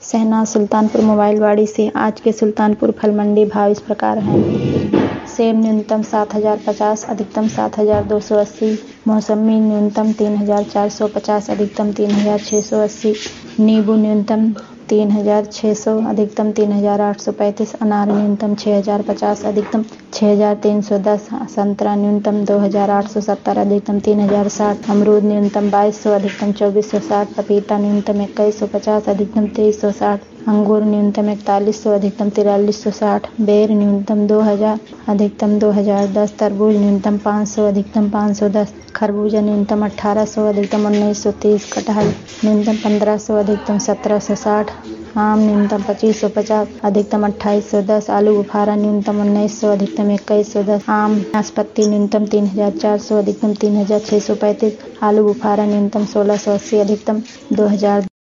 शहनाज सुल्तानपुर मोबाइलवाड़ी से। आज के सुल्तानपुर फल मंडी भाव इस प्रकार हैं। सेब न्यूनतम 7,050, अधिकतम 7,280। मौसम्मी न्यूनतम 3,450, अधिकतम 3,680। नींबू न्यूनतम 3,600, अधिकतम 3,835। अनार न्यूनतम 6,050, अधिकतम 6,310। संतरा न्यूनतम 2,870, अधिकतम 3,060। अमरूद न्यूनतम 2,200, अधिकतम 2,460। पपीता न्यूनतम 2,150, अधिकतम 2,360। अंगूर न्यूनतम 4,100, अधिकतम 4,360। बेर न्यूनतम 2,000, अधिकतम 2,010। तरबूज न्यूनतम 500, अधिकतम 510। खरबूजा न्यूनतम 1,800, अधिकतम 1,930। कटहल न्यूनतम 1,500, अधिकतम 1,760। आम न्यूनतम 2,550, अधिकतम 2,810। आलू बुखारा न्यूनतम 1,900, अधिकतम 2,110। आम नाशपाती न्यूनतम 3,400, अधिकतम 3,635। आलू बुखारा न्यूनतम 1,680, अधिकतम 2,000।